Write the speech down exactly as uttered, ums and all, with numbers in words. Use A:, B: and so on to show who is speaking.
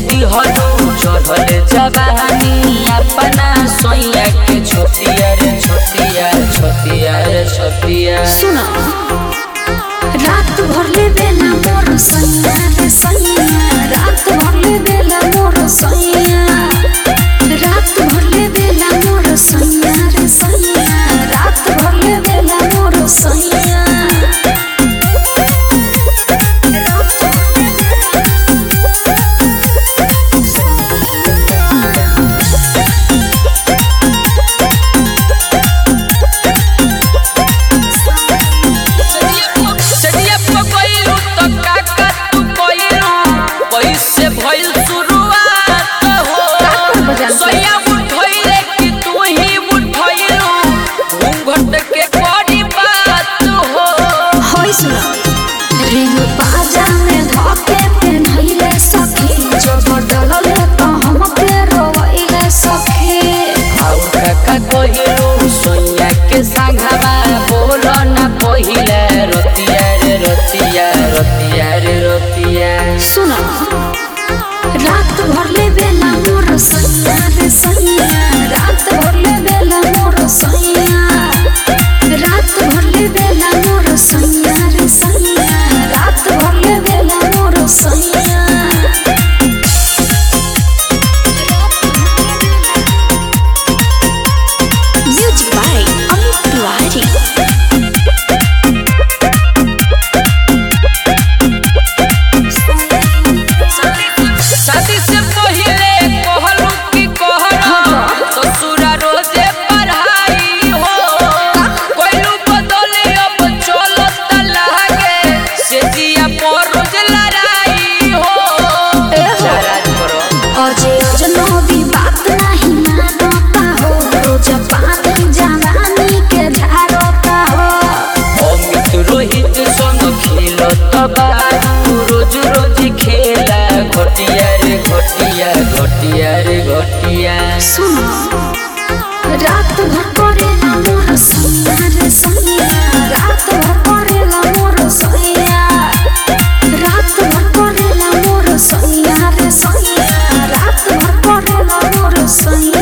A: दिहलू चढ़ल जवानी अपना सोइया के छोटिया रे छोटिया छोटिया रे छोटिया।
B: सुना रात भर ले बेला मोर सैया रे सैया, रात भर ले बेला मोर सैया, रात भर ले बेला मोर सैया रे सैया, रात भर ले बेला मोर सैया। रिंग बाजा में धोके पेन्हैले सखी, जब डलले त हमके रोइले सखी।
A: आउ काका कहिलू सोइया के संगवा बोलो ना पहिले रतिया रे रतिया रतिया रे रतिया।
B: सुना रात भर ले बेला मोर सैया रे सैया, रात भर ले बेला मोर सैया, रात भर ले बेला मोर सैया रे सैया, रात भर ले बेला मोर सैया। Music by Amit Tiwari.
A: शादी से पहिले कहलू कि कहलू ससुरा रोजे पढ़ाई हो, कोइलू बदले अब चलत लागे से जिया पर रोज लड़ाई हो। नाराज करो
B: अजय अजनबी बात नहीं मानता हो, रोज पानी जवानी के धारता हो।
A: अमित रोहित संग खेलत बारू रोज रोज खेला घटिया रे घटिया घटिया रे घटिया।
B: सुनो रात भर करेला मोर सैया रे सैया, रात भर करेला मोर सैया, रात भर करेला मोर सैया रे सैया, रात भर करेला मोर सैया।